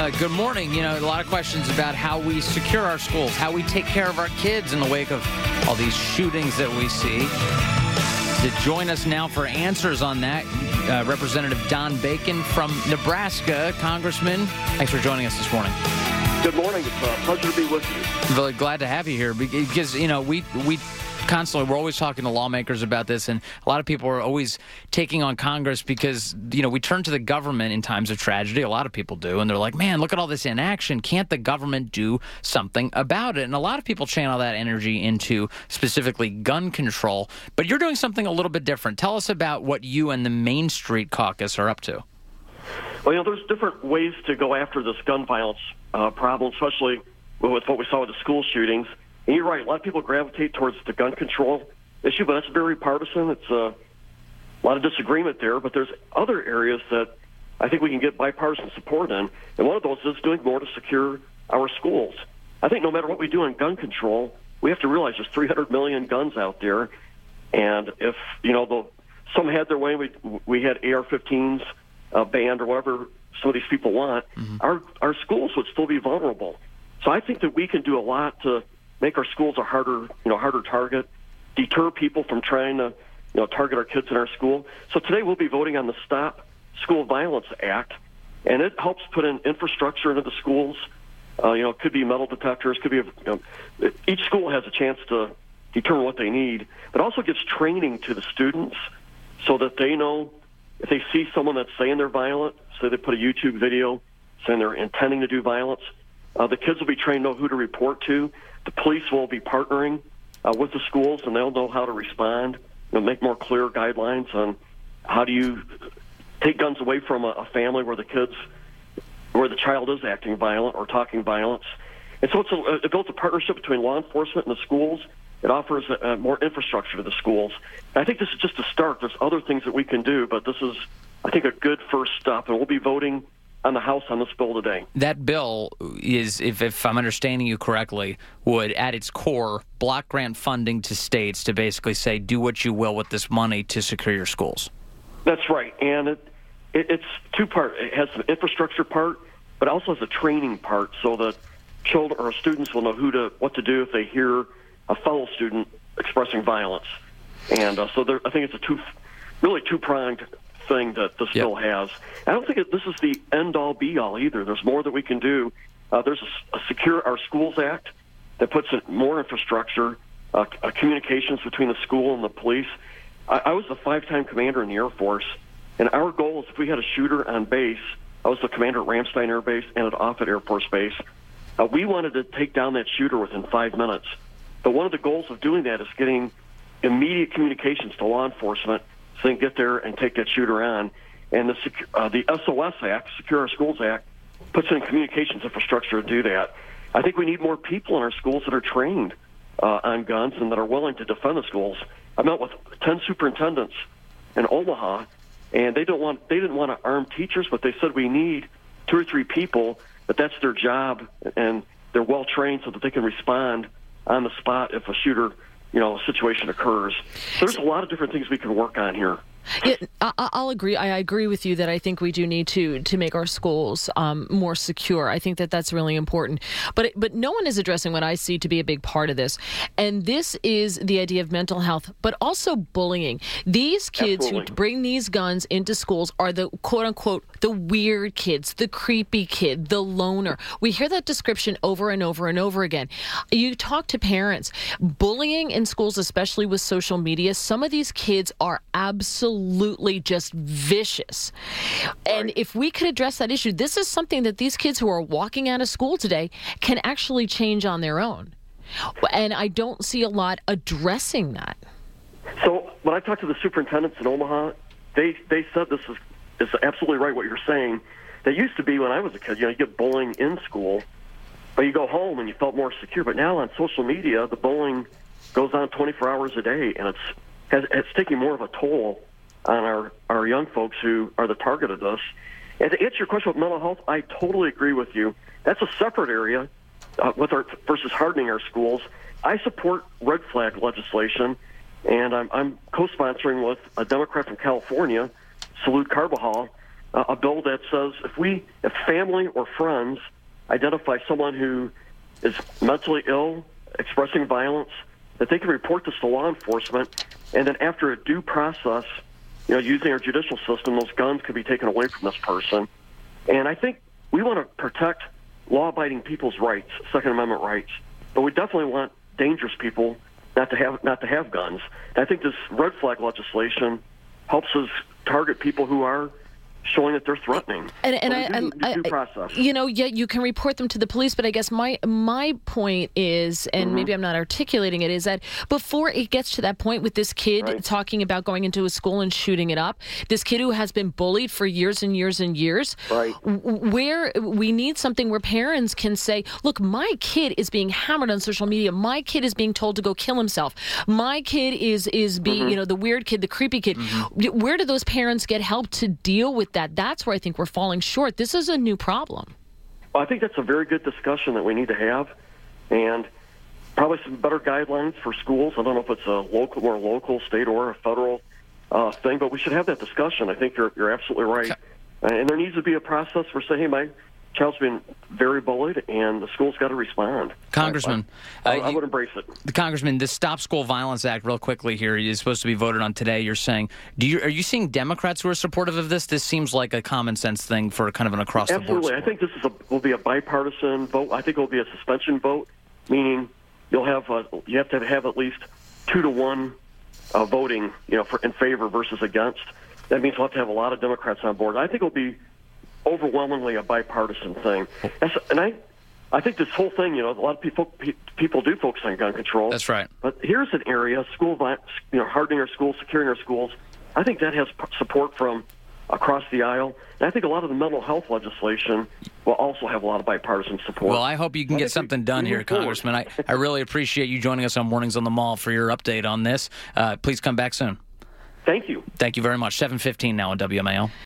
Good morning. A lot of questions about how we secure our schools, how we take care of our kids in the wake of all these shootings that we see. To join us now for answers on that, Representative Don Bacon from Nebraska. Congressman, thanks for joining us this morning. Good morning. It's a pleasure to be with you. Really glad to have you here because, we constantly, we're always talking to lawmakers about this, and a lot of people are always taking on Congress because, we turn to the government in times of tragedy. A lot of people do, and they're like, man, look at all this inaction. Can't the government do something about it? And a lot of people channel that energy into specifically gun control, but you're doing something a little bit different. Tell us about what you and the Main Street Caucus are up to. Well, there's different ways to go after this gun violence problem, especially with what we saw with the school shootings. And you're right, a lot of people gravitate towards the gun control issue, but that's very partisan. It's a lot of disagreement there, but there's other areas that I think we can get bipartisan support in, and one of those is doing more to secure our schools. I think no matter what we do on gun control, we have to realize there's 300 million guns out there, and if, some had their way, we had AR-15s banned or whatever some of these people want, our schools would still be vulnerable. So I think that we can do a lot to make our schools a harder target, deter people from trying to, target our kids in our school. So today we'll be voting on the Stop School Violence Act, and it helps put in infrastructure into the schools. It could be metal detectors, could be each school has a chance to determine what they need, but also gives training to the students so that they know if they see someone that's saying they're violent, say they put a YouTube video saying they're intending to do violence, the kids will be trained to know who to report to. The police will be partnering with the schools, and they'll know how to respond, make more clear guidelines on how do you take guns away from a family where the child is acting violent or talking violence. And so it builds a partnership between law enforcement and the schools. It offers more infrastructure to the schools. And I think this is just a start. There's other things that we can do, but this is, I think, a good first step, and we'll be voting on the House on this bill today. That bill is, if I'm understanding you correctly, would at its core block grant funding to states to basically say, do what you will with this money to secure your schools. That's right, and it's two-part. It has an infrastructure part, but also has a training part so that children or students will know what to do if they hear a fellow student expressing violence. And so I think it's a two-pronged thing that this bill has. I don't think this is the end-all, be-all either. There's more that we can do. There's a Secure Our Schools Act that puts in more infrastructure, communications between the school and the police. I was a 5-time commander in the Air Force, and our goal is if we had a shooter on base, I was the commander at Ramstein Air Base and at Offutt Air Force Base, we wanted to take down that shooter within 5 minutes. But one of the goals of doing that is getting immediate communications to law enforcement so they can get there and take that shooter on. And the SOS Act, Secure Our Schools Act, puts in communications infrastructure to do that. I think we need more people in our schools that are trained on guns and that are willing to defend the schools. I met with 10 superintendents in Omaha, and they didn't want to arm teachers, but they said we need 2 or 3 people, but that's their job, and they're well trained so that they can respond on the spot if a shooter, situation occurs. So there's a lot of different things we can work on here. Yeah, I'll agree. I agree with you that I think we do need to make our schools more secure. I think that that's really important. But no one is addressing what I see to be a big part of this. And this is the idea of mental health, but also bullying. These kids who bring these guns into schools are the quote unquote the weird kids, the creepy kid, the loner. We hear that description over and over and over again. You talk to parents. Bullying in schools, especially with social media, some of these kids are absolutely just vicious. And if we could address that issue, this is something that these kids who are walking out of school today can actually change on their own. And I don't see a lot addressing that. So when I talked to the superintendents in Omaha, they said this is absolutely right what you're saying. That used to be when I was a kid, you get bullying in school, but you go home and you felt more secure. But now on social media, the bullying goes on 24 hours a day, and it's taking more of a toll on our young folks who are the target of this. And to answer your question about mental health, I totally agree with you. That's a separate area versus hardening our schools. I support red flag legislation, and I'm co-sponsoring with a Democrat from California, Salud Carbajal, a bill that says if family or friends identify someone who is mentally ill, expressing violence, that they can report this to law enforcement, and then after a due process, using our judicial system, those guns could be taken away from this person. And I think we want to protect law-abiding people's rights, Second Amendment rights, but we definitely want dangerous people not to have guns. And I think this red flag legislation helps us target people who are showing that they're threatening. And process. You can report them to the police, but I guess my point is, and maybe I'm not articulating it, is that before it gets to that point with this kid talking about going into a school and shooting it up, this kid who has been bullied for years and years and years, where we need something where parents can say, look, my kid is being hammered on social media. My kid is being told to go kill himself. My kid is being, the weird kid, the creepy kid. Where do those parents get help to deal with that? That's where I think we're falling short. This is a new problem. Well, I think that's a very good discussion that we need to have, and probably some better guidelines for schools. I don't know if it's a more local, state, or a federal thing, but we should have that discussion. I think you're absolutely right. And there needs to be a process for saying, hey, my child's been very bullied, and the school's got to respond. Congressman, I would embrace it. The Congressman, the Stop School Violence Act, real quickly here, is supposed to be voted on today. You're saying, are you seeing Democrats who are supportive of this? This seems like a common sense thing for kind of an across the board. Absolutely, I think this will be a bipartisan vote. I think it will be a suspension vote, meaning you have to have at least 2-to-1 voting, in favor versus against. That means we'll have to have a lot of Democrats on board. I think it will be overwhelmingly a bipartisan thing. I think this whole thing, a lot of people do focus on gun control. That's right. But here's an area, hardening our schools, securing our schools. I think that has support from across the aisle. And I think a lot of the mental health legislation will also have a lot of bipartisan support. Well, I hope you can get something done here, Congressman. I really appreciate you joining us on Mornings on the Mall for your update on this. Please come back soon. Thank you. Thank you very much. 7:15 now on WMAL.